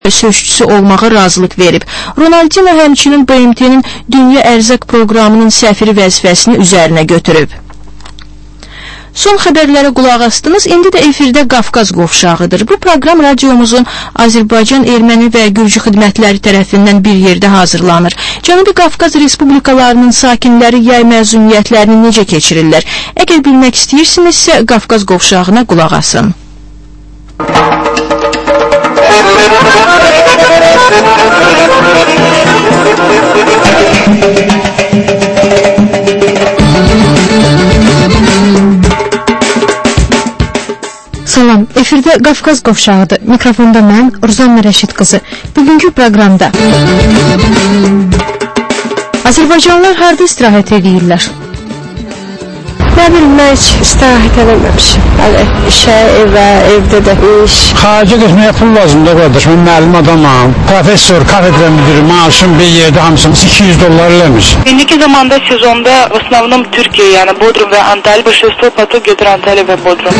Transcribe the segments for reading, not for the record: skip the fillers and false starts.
sözçüsü olmağa razılıq verib. Ronaldinho həmçinin BMT-nin Dünya Ərzaq Proqramının səfiri vəzifəsini üzərinə götürüb. Son xəbərlərə qulaq astınız. İndi də efirdə Qafqaz qovşağıdır. Bu proqram radiomuzun Azərbaycan, Erməni və Gürcü xidmətləri tərəfindən bir yerdə hazırlanır. Cənubi Qafqaz Respublikalarının sakinləri yay məzuniyyətlərini necə keçirirlər? Əgər bilmək istəyirsinizsə, Qafqaz qovşağına qulaq asın. Salam, efirdə Qafqaz qovşağıdır. Mikrofonda mən, Ruzanna Rəşid qızı. Bugünkü proqramda Azərbaycanlılar harada istirahət edirlər? Nə bilim, mən heç istirahət eləməmişim. İşə, evə, evdə də iş. Xaricə getməyə pul lazımdır qardaş. Mən müəllim adamam. Professor, kafedra müdürü, maaşım bir yerdə hamısını $200 eləmiş. İndiki zamanda sezonda в основном Türkiye, yani Bodrum ve Antalya. Большинство поток gelir Antalya ve Bodrum.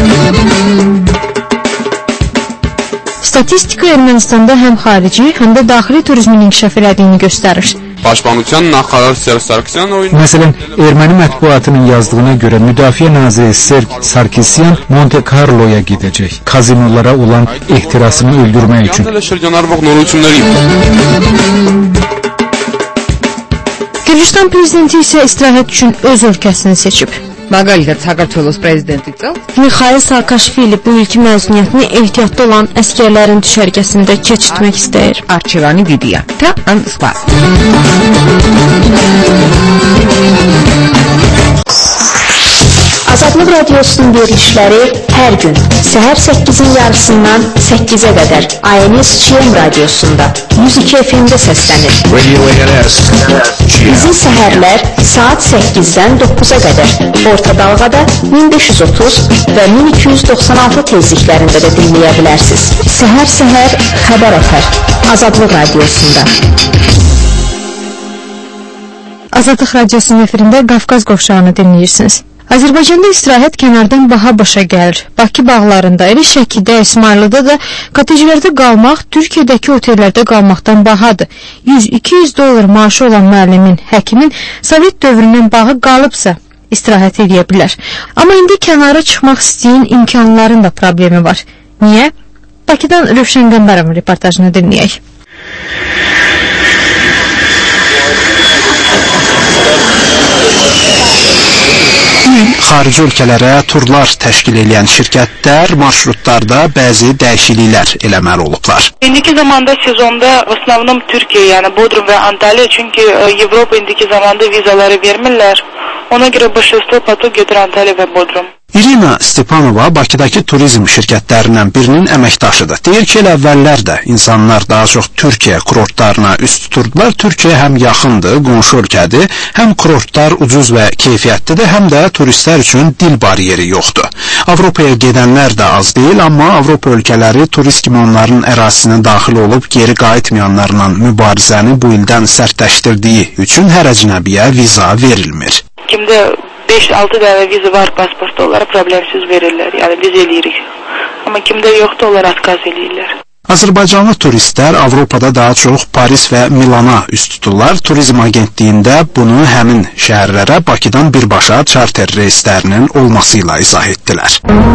Statistika Ermənistanda həm xarici, həm də daxili turizmin inkişaf elədiyini göstərir. Başbankçının Naxarar Sarkisyan oyunu. Məsələn, erməni mətbuatının yazdığına görə Müdafiə naziri Serg Sarkisyan Monte Carlo'ya gedəcək. Kazinolara olan ehtirasını öldürmək üçün. Gürcüstan prezidenti isə istirahət üçün öz ölkəsini seçib. Მაგალითად, საქართველოს პრეზიდენტი წელს Mikhail Saakashvili bu ilki məzuniyyətini ehtiyatda olan əskərlərin düşərgəsində keçirtmək istəyir. არჩევანი დიდია და ან სხვა. Azadlıq Radiosunun verilişləri hər gün səhər 8-in yarısından 8-ə qədər INS GM Radiosunda 102 FM-də səslənir. Bizi səhərlər saat 8-dən 9-a qədər orta dalğada 1530 və 1296 tezliklərində də dinləyə bilərsiniz. Səhər xəbər ətər Azadlıq Radiosunda. Azadlıq Radiosunun efirində Qafqaz qovşağını dinləyirsiniz. Azərbaycanda istirahət kənardan baha başa gəlir. Bakı bağlarında, elə Şəkidə, İsmayılıda da kotejlərdə qalmaq Türkiyədəki otellərdə qalmaqdan bahadır. $100-200 maaşı olan müəllimin, həkimin Sovet dövründən bağı qalıbsa istirahət edə bilər. Amma indi kənara çıxmaq istəyən imkanların da problemi var. Niyə? Bakıdan Rövşən Qəmbərov reportajını dinləyək. Xarici ölkələrə turlar təşkil edən şirkətlər marşrutlarda bəzi dəyişikliklər eləməli olublar. İndiki zamanda sezonda в основном Türkiye, yani Bodrum ve Antalya, çünkü Avrupa indiki zamanda vizaları vermirlər. Ona göre большинство поток gelir Antalya ve Bodrum. İrina Stepanova Bakıdakı turizm şirkətlərindən birinin əməkdaşıdır. Deyir ki, elə əvvəllər də insanlar daha çox Türkiyə kurortlarına üst tuturdular. Türkiyə həm yaxındır, qonşu ölkədir, həm kurortlar ucuz və keyfiyyətlidir, həm də turistlər üçün dil bariyeri yoxdur. Avropaya gedənlər də az deyil, amma Avropa ölkələri turist kimi onların ərazisinə daxil olub geri qayıtmayanlarla mübarizəni bu ildən sərtləşdirdiyi üçün hər əcnəbiyə viza verilmir. Kimdə 5-6 dənə viza var pasportda, onlara problemsiz verirlər, yəni biz eləyirik. Amma kimdə yoxdur, onlar atkaz eləyirlər. Azərbaycanlı turistlər Avropada daha çox Paris və Milana üst tuturlar. Turizm agentliyində bunu həmin şəhərlərə Bakıdan birbaşa charter reyslərinin olması ilə izah etdilər.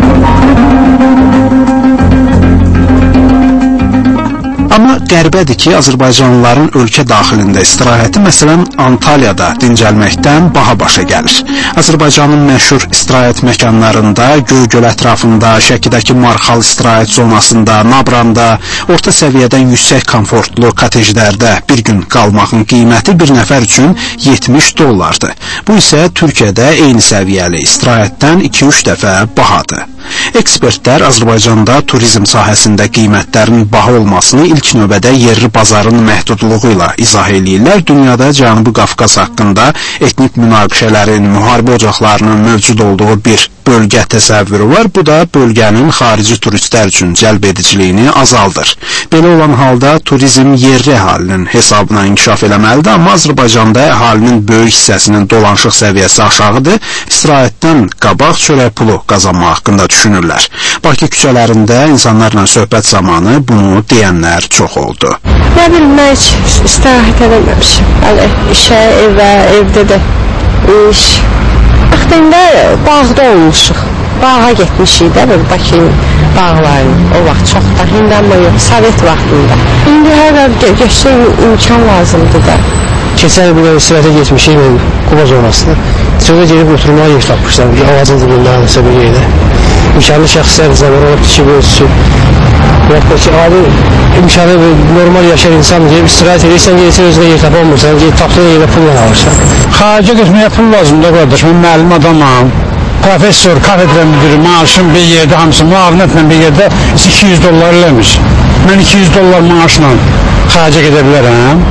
Amma qəribədir ki, Azərbaycanlıların ölkə daxilində istirahəti, məsələn, Antalyada dincəlməkdən baha başa gəlir. Azərbaycanın məşhur istirahət məkanlarında, Göygöl ətrafında, Şəkidəki Marxal istirahət zonasında, Nabranda, orta səviyyədən yüksək komfortlu kotejlərdə bir gün qalmağın qiyməti bir nəfər üçün $70. Bu isə Türkiyədə eyni səviyyəli istirahətdən 2-3 dəfə bahadır. Ekspertlər Azərbaycanda turizm sahəsində qiymətlərin baha olmasını ilk növbədə yerli bazarın məhdudluğu ilə izah eləyirlər. Dünyada Cənubi Qafqaz haqqında etnik münaqişələrin, müharibə ocaqlarının mövcud olduğu bir bölgə təsəvvürü var. Bu da bölgənin xarici turistlər üçün cəlb ediciliyini azaldır. Belə olan halda turizm yerli əhalinin hesabına inkişaf eləməlidir, amma Azərbaycanda əhalinin böyük hissəsinin dolanışıq səviyyəsi aşağıdır. İstirahətdən qabaq çörək pulu qazanmaq haqqında düşünürlər. Bakı küçələrində insanlarla söhbət zamanı bunu deyənlər çox oldu. Nə bilim, mən heç istirahət edəməmişim. Hələ işə, evə, evdə də iş. Vaxtında bağda olmuşuq. Bağa getmişik də, böyle Bakı bağlarının. O vaxt çox da, indi amma yox, Sovet vaxtında. İndi hər geçsə imkan lazımdır da. Keçən il istirahətə getmişik, mən Quba zonasında. Sonra gelib oturmağa yer tapmışlar, ağacın dibində, nəsə bir yerdə. İmkanlı şəxslər zaman olub ki, bu üçün. Ki, abi, imkanı normal yaşar insan deyib, istirahət edirsən, gelirsən, özünə yer tapamırsan, tapdığın yerdə pulla alırsan. Xaricə getməyə pul lazımdır, qardaş, mən müəllim adamam. Professor, kafedra müdürü, maaşım bir yerdə, hamısı müavinətlə bir yerdə $200 eləmiş. Mən $200 maaşla xaricə gedə bilərəm.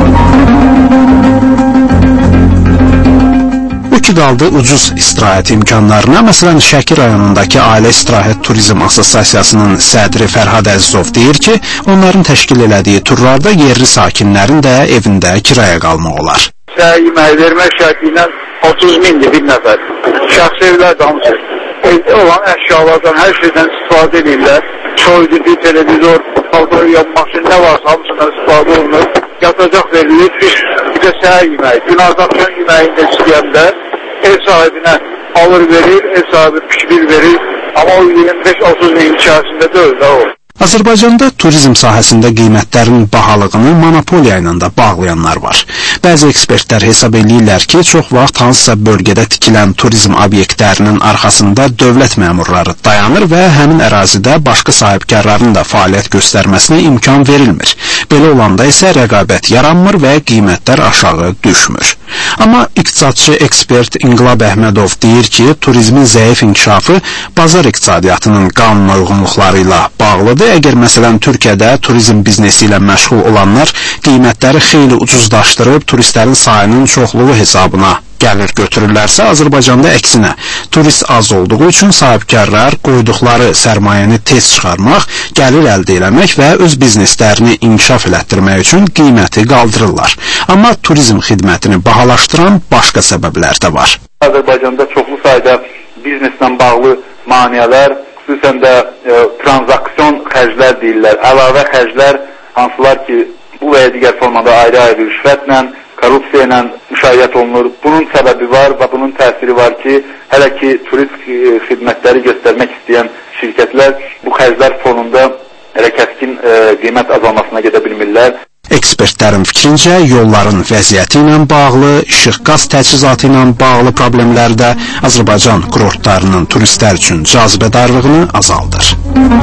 Bu ki qaldı ucuz istirahət imkanlarına. Məsələn, Şəki rayonundakı Ailə İstirahət Turizm Assosiasiyasının sədri Fərhad Əzizov deyir ki, onların təşkil elədiyi turlarda yerli sakinlərin də evində kiraya qalmaq olar. Yemək vermək şərti ilə 30 mindir bir nəfər. Şəxsi evlər də hamısı. Evdə olan əşyalardan, hər şeydən istifadə edirlər. Soyuducu, televizor, paltoya, maşın, nə varsa hamısından istifadə olunur. Yatacaq verilir, bir də səhər yeməyi. Gündüz axşam yeməyində istəyəndə ev sahibinə alır verir, ev sahibi pişirir verir. Amma o 25-30 min içərisində deyil də o. Azərbaycanda turizm sahəsində qiymətlərin bahalığını monopoliya ilə də bağlayanlar var. Bəzi ekspertlər hesab edirlər ki, çox vaxt hansısa bölgədə tikilən turizm obyektlərinin arxasında dövlət məmurları dayanır və həmin ərazidə başqa sahibkarların da fəaliyyət göstərməsinə imkan verilmir. Belə olanda isə rəqabət yaranmır və qiymətlər aşağı düşmür. Amma iqtisadçı ekspert İnqilab Əhmədov deyir ki, turizmin zəif inkişafı bazar iqtisadiyyatının qanuna uyğunluqları ilə bağlıdır. Əgər məsələn Türkiyədə turizm biznesi ilə məşğul olanlar qiymətləri xeyli ucuzlaşdırıb turistlərin sayının çoxluğu hesabına gəlir götürürlərsə, Azərbaycanda əksinə turist az olduğu üçün sahibkarlar qoyduqları sərmayəni tez çıxarmaq, gəlir əldə eləmək və öz bizneslərini inkişaf elətdirmək üçün qiyməti qaldırırlar. Amma turizm xidmətini bahalaşdıran başqa səbəblər də var. Azərbaycanda çoxlu sayda bizneslə bağlı maneələr, xüsusən də transaksiyon xərclər deyirlər, əlavə xərclər, hansılar ki, bu və ya digər formada ayrı-ayrı rüşvətlə, korrupsiya ilə müşahidə olunur. Bunun səbəbi var və bunun təsiri var ki, hələ ki turist xidmətləri göstərmək istəyən şirkətlər bu xərclər fonunda hələ kəskin qiymət azalmasına gedə bilmirlər. Ekspertlərin fikrincə, yolların vəziyyəti ilə bağlı, işıq-qaz təchizatı ilə bağlı problemlər də Azərbaycan kurortlarının turistlər üçün cazibədarlığını azaldır.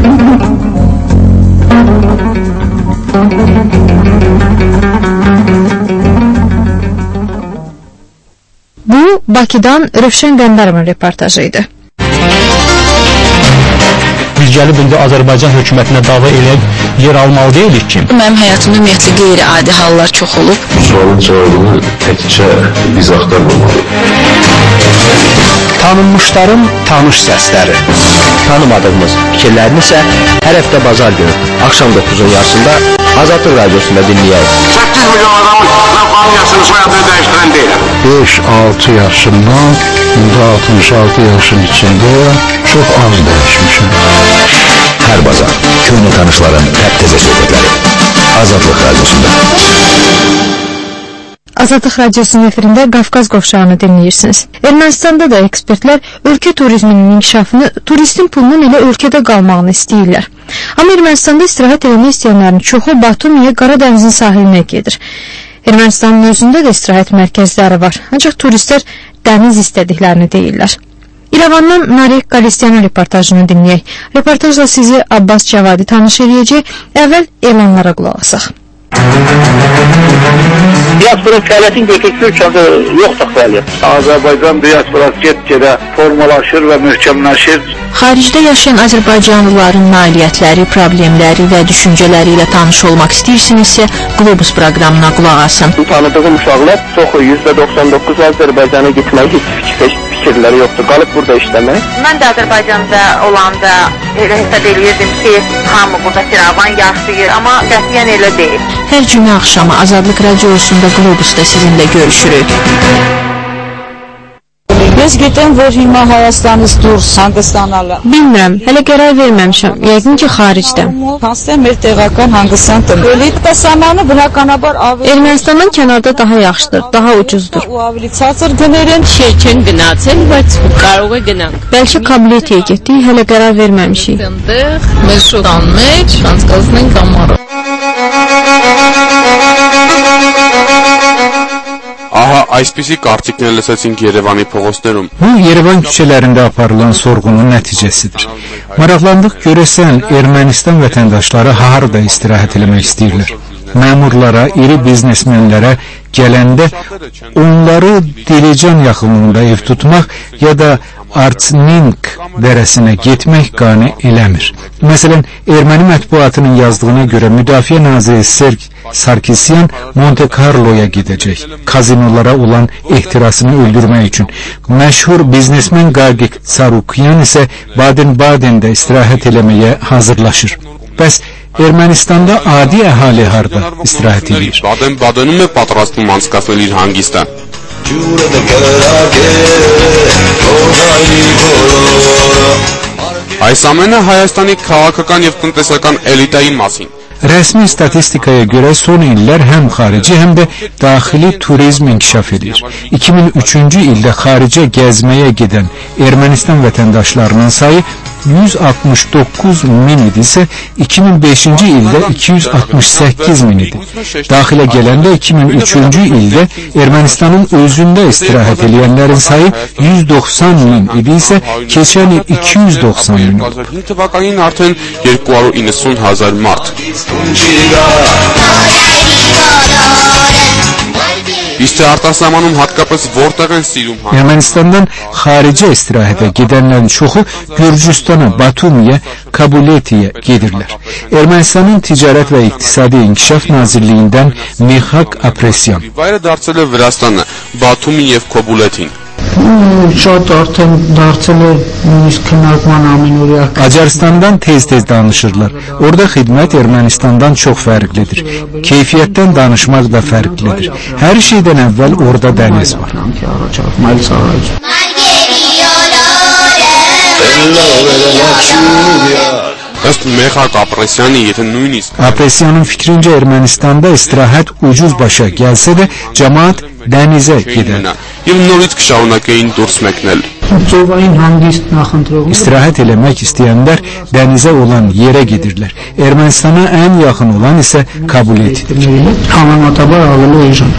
Bu, Bakıdan Rövşən Qəndarovun reportajı idi. Biz gəlib indi Azərbaycan hökumətinə dava eləyib yer almalı deyilik ki. Mənim həyatımda ümumiyyətlə qeyri-adi hallar çox olub. Bu sualın cavabını təkcə biz axtarmamalıyıq. Tanınmışların tanış səsləri. Tanımadığımız fikirlərini isə hər həftə bazar günü axşam 9-un yarısında Azadlıq Radiosunda dinləyək. 8 milyon adamın familiyasını, soyadını dəyişdirən deyiləm. 5-6 yaşından 66 yaşın içində çox az dəyişmişim. Hər bazar köhnə tanışların təp-təzə söhbətləri Azadlıq Radiosunda. Azadlıq Radiosunun efirində Qafqaz qovşağını dinləyirsiniz. Ermənistanda da ekspertlər ölkə turizminin inkişafını, turistin pulunun elə ölkədə qalmağını istəyirlər. Amma Ermənistanda istirahət etmək istəyənlərin çoxu Batumiyə, Qaradənizin sahilinə gedir. Ermənistanın özündə də istirahət mərkəzləri var, ancaq turistlər dəniz istədiklərini deyirlər. İrəvandan Narek Qalisyanın reportajını dinləyək. Reportajla sizi Abbas Cavadi tanış edəcək. Əvvəl elanlara qulaq asaq. Diaspora fəaliyyətin götürsü ölkədə yoxdur fəaliyyət. Azərbaycan diasporası get-gedə formalaşır və möhkəmləşir. Xaricdə yaşayan azərbaycanlıların nailiyyətləri, problemləri və düşüncələri ilə tanış olmaq istəyirsinizsə, Globus proqramına qulaq asın. Tanıdığım uşaqlar çoxu %99 Azərbaycana getməyi heç fikir fikirləri yoxdur, qalıb burada işləmək. Mən də Azərbaycanda olanda elə hesab edirdim ki, hamı burada firavan yaşayır, amma qətiyyən elə deyil. Hər cümə axşamı Azadlıq Radiosunda Qlobusda sizinlə görüşürük. Ես գիտեմ, որ հիմա Հայաստանից դուրս հանգստանալը։ Bilmirəm, hələ qərar verməmişəm. Yəqin ki, xaricdə. Hansı մեր տեղական հանգստան տնկելի տեսամանը բնականաբար ավելի Ermənistandan kənarda daha yaxşıdır, daha ucuzdur. ու ավելի ցածր գներեն չեն գնացել, բայց կարող է գնանք։ Bəlkə Kabuletiyə getdik, hələ qərar verməmişik. Այնտեղ մեր շուտան մեջ անցկացնենք ամառը։ Aha, այսպիսի կարծիքներ լսեցինք Երևանի փողոցներում։ Bu Yerevan küçələrində aparılan sorğunun nəticəsidir. Maraqlandıq görəsən Ermənistan vətəndaşları harda istirahət eləmək istəyirlər. Məmurlara, iri biznesmenlərə gələndə onları Dilican yaxınlığında ev tutmaq ya da Artsminsk dərəsinə getmək qane eləmir. Məsələn, erməni mətbuatının yazdığına görə Müdafiə naziri Serg Sarkisyan Monte Carlo'ya gedəcək, kazinolara olan ehtirasını öldürmək üçün. Məşhur biznesmen Gagik Tsarukyan isə Baden-Baden'də istirahət eləməyə hazırlaşır. Bəs Ermənistanda adi əhali harda istirahət edir? Baden-Baden'ում է պատրաստվում անցկացնել իր հանգիստը։ Այս ամենը Հայաստանի քաղաքական եւ տնտեսական էլիտայի մասին։ Rəsmi statistikaya görə son illər həm xarici, həm də daxili turizm inkişaf edir. 2003-cü ildə xaricə gəzməyə gedən Ermənistan vətəndaşlarının sayı 169 min idisə, 2005-ci ildə 268 min idi. Daxilə gələndə 2003-cü ildə Ermənistanın özündə istirahət edənlərin sayı 190 min idisə, keçən il 290 min oldu. 2005 թվականին արդեն 290,000 մարդ։ İşte արտասահմանում հատկապես որտեղ են սիրում հանդիպել։ Ermənistandan xaricə istirahətə gedənlərin çoxu Gürcüstana, Batumiyə, Kabuletiyə gedirlər. Ermənistanın Ticarət və İqtisadi İnkişaf Nazirliyindən Mixak Apresyan. Վայրը դարձել է Վրաստանը, Բաթումին եւ Կոբուլեթին։ Շատ արդեն դարձել է նույնիսկ քննարկման ամենօրյա։ Macarstandan tez-tez danışırlar. Orada xidmət Ermənistandan çox fərqlidir. Keyfiyyətdən danışmaq da fərqlidir. Hər şeydən əvvəl orada dəniz var. Ըստ Մեխակ Ապրեսյանի, եթե նույնիսկ Apresyanın fikrincə Ermənistanda istirahət ucuz başa gəlsə də cəmaət dənizə gedər. Եվ նորից կշարունակեին դուրս մեկնել։ Ծովային հանգիստ նախընտրողները İstirahət eləmək istəyənlər dənizə olan yerə gedirlər. Ermənistana ən yaxın olan isə Kabuletidir. Համեմատաբար ավելի էժան։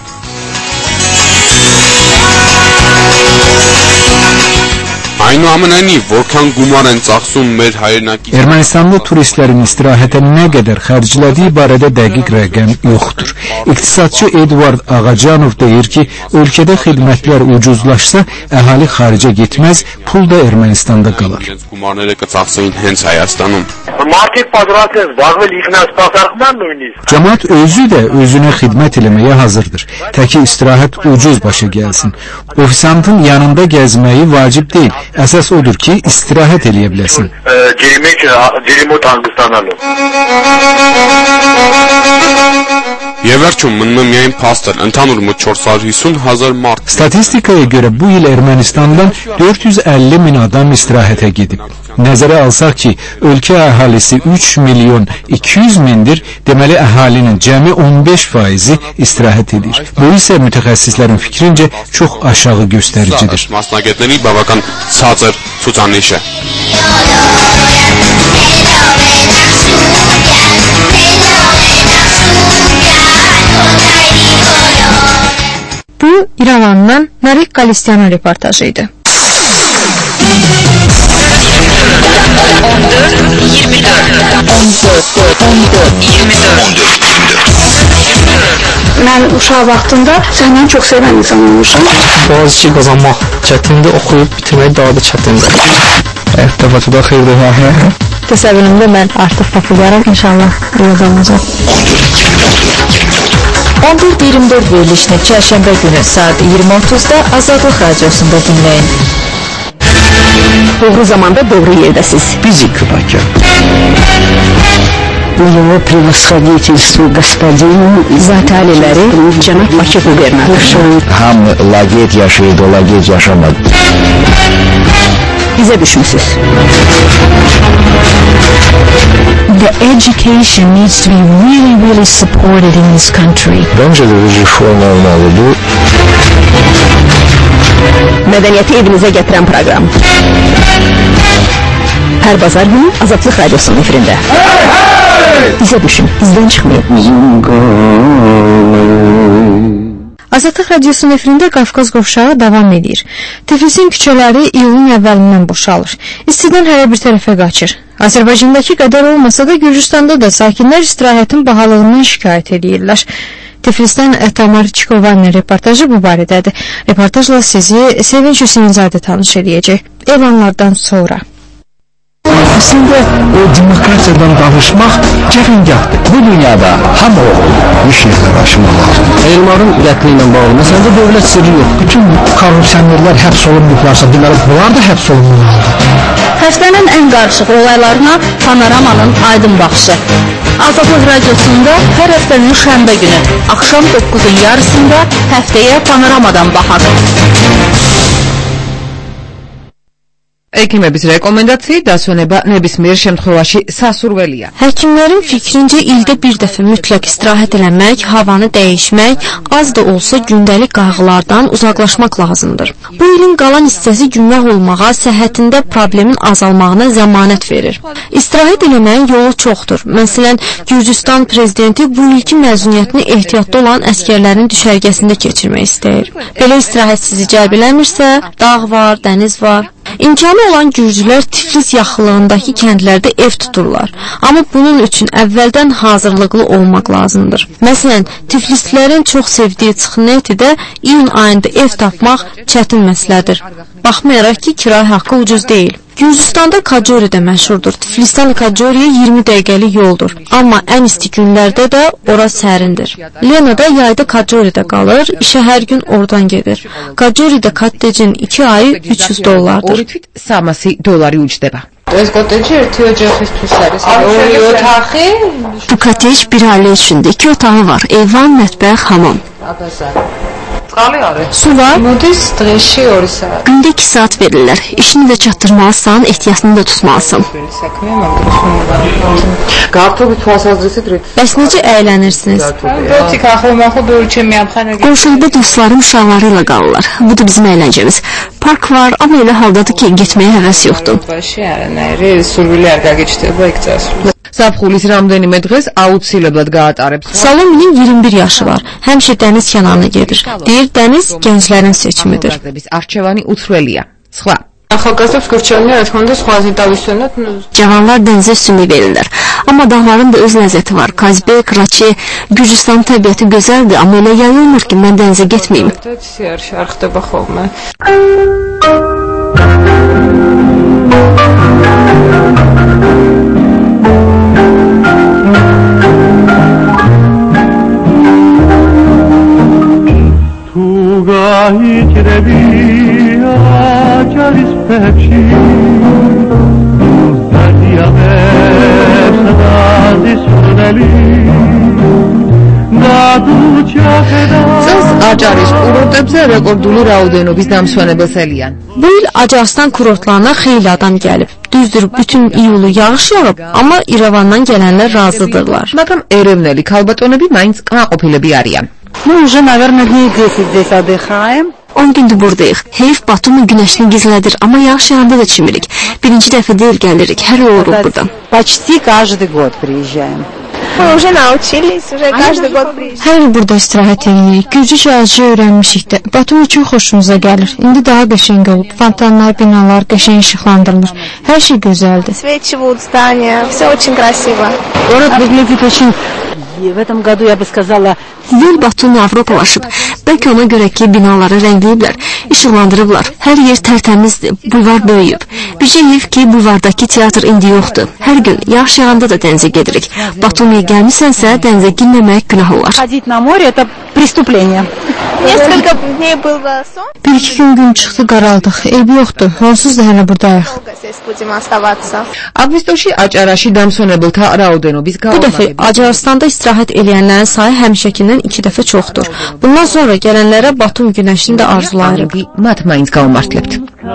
Այնուամենայնիվ, որքան գումար են ծախսում մեր հայրենակի Ermənistanlı turistlərin istirahətə nə qədər xərclədiyi barədə dəqiq rəqəm yoxdur. İqtisadçı Edward Ağacanov deyir ki, ölkədə xidmətlər ucuzlaşsa, əhali xaricə getməz, pul da Ermənistanda qalar. Գումարները կծախսեին հենց Հայաստանում։ Մարդիկ պատրաստ են զբաղվել ինքնասպասարկման նույնիսկ։ Cəmaət özü də özünə xidmət eləməyə hazırdır. Təki istirahət ucuz başa gəlsin. Ofisantın yanında gəzməyi vacib deyil. Əsas odur ki, istirahət eləyə biləsin. Ջերիմոտ հանգստանալու։ Եվ վերջում մնում է միայն փաստեր, ընդհանուր մոտ 450,000 մարդ։ Statistikaya görə bu il Ermənistandan 450 min adam istirahətə gedib. Nəzərə alsaq ki, ölkə əhalisi 3 milyon 200 mindir, deməli əhalinin cəmi 15%-i istirahət edir. Bu isə mütəxəssislərin fikrincə çox aşağı göstəricidir. Մասնագետների բավական ցածր ցուցանիշ է։ Bu İrəvandan Narik Qalisyanın reportajıydı. 14. Mən uşaq vaxtında səndən çox sevən insan olmuşam. Bazı şey qazanmaq çətindir, oxuyub bitirmək daha da çətindir. Ərtəbatı da xeyirdir. Təsəvvürümdə mən artıq populyarım, inşallah uyğun olacaq. 14-24 verilişini çərşənbə günü saat 20:30-da Azadlıq Radiosunda dinləyin. Doğru zamanda doğru yerdəsiz. Bizi Kübakar. Его превосходительству господину zat aliləri cənab Bakı qubernatoru. Hamı laqeyd yaşayırdı, o laqeyd yaşamadı. Bizə düşmüsüz. The education needs to be really supported in this country. Bence de bir reform olmalıdır. Mədəniyyəti evinizə gətirən proqram. Hər bazar günü Azadlıq Radiosunun efirində. Bizə düşün, izdən çıxmayın. Azadlıq Radiosunun efirində Qafqaz qovşağı davam edir. Tiflisin küçələri iyulun əvvəlindən boşalır. İstidən hər bir tərəfə qaçır. Azərbaycandakı qədər olmasa da Gürcüstanda da sakinlər istirahətin bahalığından şikayət edirlər. Tiflisdən Tamar Çikovanın reportajı bu barədədir. Reportajla sizi Sevinç Hüseynzadə tanış edəcək. Elanlardan sonra. Aslında o demokrasiyadan danışmaq cəfəngahdır. Bu dünyada hamı olur. Bir şeyler aşmaq lazım. Elmarın qətli ilə bağlı məsələdə dövlət sirri yox. Bütün korrupsionerlər həbs olunmuşlarsa, deməli bunlar da həbs olunmalıdır. Həftənin ən qarışıq olaylarına Panoramanın aydın baxışı. Azadlıq Radiosunda hər həftənin şənbə günü axşam 9-un yarısında həftəyə Panoramadan baxaq. Həkimების rekomendasiya დასვენება ნებისმიერ შემთხვევაში სასურველია. Həkimlərin fikrincə ildə bir dəfə mütləq istirahət eləmək, havanı dəyişmək, az da olsa gündəlik qayğılardan uzaqlaşmaq lazımdır. Bu ilin qalan hissəsi gümrah olmağa, səhhətində problemin azalmağına zəmanət verir. İstirahət eləməyin yolu çoxdur. Məsələn, Gürcüstan prezidenti bu ilki məzuniyyətini ehtiyatda olan əskərlərin düşərgəsində keçirmək istəyir. Belə istirahət sizi cəlb eləmirsə, dağ var, dəniz var. İmkanı olan gürcülər Tiflis yaxınlığındakı kəndlərdə ev tuturlar. Amma bunun üçün əvvəldən hazırlıqlı olmaq lazımdır. Məsələn, Tiflislilərin çox sevdiyi Çıxnetidə iyun ayında ev tapmaq çətin məsələdir. Baxmayaraq ki, kirayə haqqı ucuz deyil. Gürcüstanda Kacori də məşhurdur. Tiflisdən Kacoriyə 20 dəqiqəlik yoldur. Amma ən isti günlərdə də ora sərindir. Lena da yayda Kacoridə qalır, işə hər gün oradan gedir. Kacoridə kottecin 2 ayı $300. $300 ucდება. ეს კოტეჯი ერთი ოჯახისთვის არის. ორი ოთახი. Bu kotej bir ailə üçündür. 2 otağı var. Eyvan, mətbəx, hamam. Su var. Gündə 2 saat verirlər. İşini də çatdırmalısan, ehtiyatını da tutmalısan. Bəs necə əylənirsiniz? Qonşuluqda dostlarım uşaqları ilə qalırlar. Bu da bizim əyləncəmiz. Park var, amma elə haldadır ki, getməyə həvəs yoxdur. Საფხულის რამდენიმე დღეს აუცილებლად გაატარებს. Salominin 21 yaşı var. Həmişə dəniz kənarına gedir. Deyir, dəniz gənclərin seçimidir. Arçevani utrvelია. Სხვა. Cavanlar dənizə üstünlük verirlər. Amma dağların da öz ləzzəti var. Kazbek, Raçi, Gürcüstanın təbiəti gözəldir, amma elə yayılmır ki, mən dənizə getməyim. წელს აჭარის კურორტებზე რეკორდული რაოდენობის დამსვენებელს ელიან. Bu il Acarıstan kurortlarına xeyli adam gəlib. Düzdür, bütün iyulu yağış yağıb, amma İrəvandan gələnlər razıdırlar. მაგრამ ეროვნელი ქალბატონები მაინც კმაყოფილები arიან. Мы уже, наверное, дней 10 здесь отдыхаем. 10 gündür buradayıq. Heyf Batumi günəşini gizlədir, amma yağış yağanda da çimirik. Birinci dəfə deyil gəlirik, hər il oluruq buradan. Почти каждый год приезжаем. Мы уже научились, уже каждый год приезжаем. Hər il burada istirahət edirik. Gürcücə azca öyrənmişik də. Batum üçün xoşumuza gəlir. İndi daha qəşəng olub. Fontanlar, binalar qəşəng işıqlandırılır. Hər şey gözəldir. Свечивают здания, все очень красиво. Город выглядит очень... В этом году, я бы сказала, yıl Batumi Avropalaşıb. Bəlkə ona görə ki, binaları rəngləyiblər, işıqlandırıblar. Hər yer tərtəmizdir, bulvar böyüyüb. Bircə heyf ki, bulvardakı teatr indi yoxdur. Hər gün yağış yağanda da dənizə gedirik. Batumiyə gəlmisənsə, dənizə girməmək günah olar. Ходить на море, это преступления. Несколько дней было сон. Bir-iki gün çıxdı, qaraldıq. Eybi yoxdur. Onsuz da hələ buradayıq. Будем оставаться. Avqustოში Acarაში დამსვენებელთა რაოდენობის Bu dəfə Acarastanda istirahət edənlərin sayı həmişəkindən 2 dəfə çoxdur. Bundan sonra gələnlərə Batum günəşini də arzulayırıq. მათ მაინც გავმართლებთ.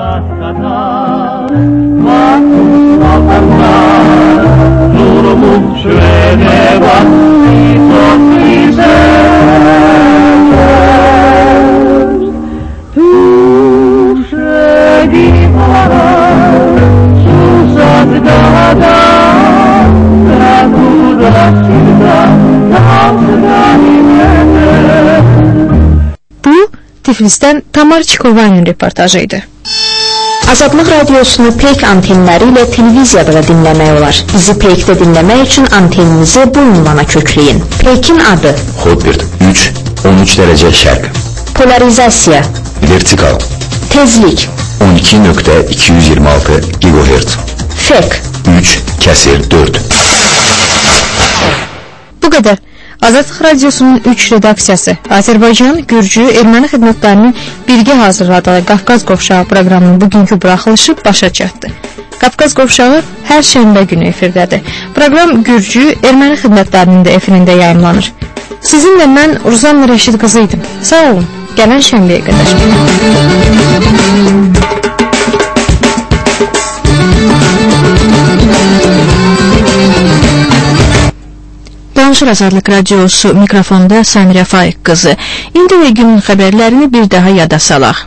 Bu Tiflisdən Tamar Çikovanın reportajıydı. Azadlıq radiosunu Peyk antenləri ilə televiziyada da dinləmək olar. Bizi Peykdə dinləmək üçün anteninizi bu ünvana kökləyin. Peykin adı Hotbird 3-13 dərəcə şərq. Polarizasiya Vertikal Tezlik 12.226 GHz. Fek 3/4. Bu qədər. Azadlıq Radiosunun 3 redaksiyası Azərbaycan, Gürcü, Erməni xidmətlərinin birgə hazırladığı Qafqaz Qovşağı proqramının bugünkü buraxılışı başa çatdı. Qafqaz Qovşağı hər şənbə günü efirdədir. Proqram Gürcü, Erməni xidmətlərinin də efirində yayımlanır. Sizinlə mən Ruzanna Rəşid qızı idim. Sağ olun. Gələn şənbəyə qədər. Danışır Azadlıq Radiosu mikrofonda Samirə Faiq qızı. İndi və günün xəbərlərini bir daha yada salaq.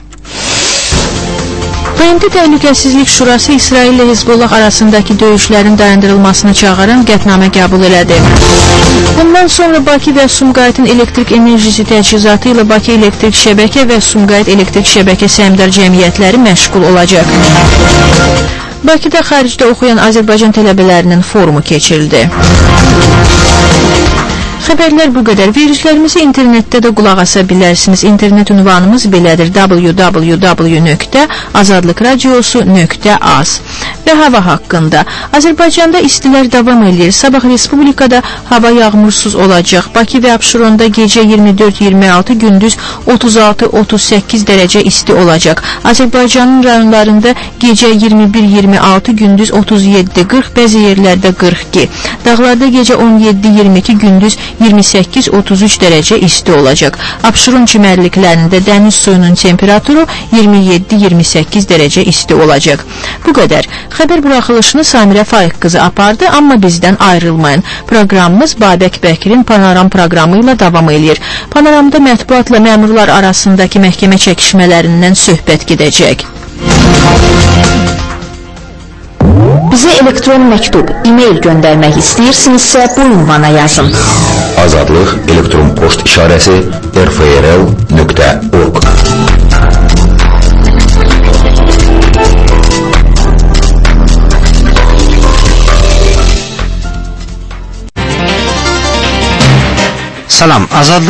BMT Təhlükəsizlik Şurası İsrail ilə Hizbullah arasındakı döyüşlərin dayandırılmasını çağıran qətnamə qəbul elədi. Bundan sonra Bakı və Sumqayıtın elektrik enerjisi təchizatı ilə Bakı elektrik şəbəkə və Sumqayıt elektrik şəbəkə səhmdar cəmiyyətləri məşğul olacaq. Bakıda xaricdə oxuyan Azərbaycan tələbələrinin forumu keçirildi. Xəbərlər bu qədər. Verilişlərimizi internetdə də qulaq asa bilərsiniz. İnternet ünvanımız belədir: www.azadlıqradiosu.az. Və hava haqqında. Azərbaycanda istilər davam edir. Sabah Respublikada hava yağmursuz olacaq. Bakı və Abşeronda gecə 24-26, gündüz 36-38 dərəcə isti olacaq. Azərbaycanın rayonlarında gecə 21-26, gündüz 37-40, bəzi yerlərdə 42. Dağlarda gecə 17-22, gündüz 28-33 dərəcə isti olacaq. Abşeron çimərliklərində dəniz suyunun temperaturu 27-28 dərəcə isti olacaq. Bu qədər. Xəbər buraxılışını Samirə Faiq qızı apardı, amma bizdən ayrılmayın. Proqramımız Babək Bəkirin Panoram proqramı ilə davam edir. Panoramda mətbuatla məmurlar arasındakı məhkəmə çəkişmələrindən söhbət gedəcək. Bizə elektron məktub, e-mail göndərmək istəyirsinizsə bu ünvana yazın. Azadlıq elektron poçt işarəsi rfrl.org. Salam, Azadlıq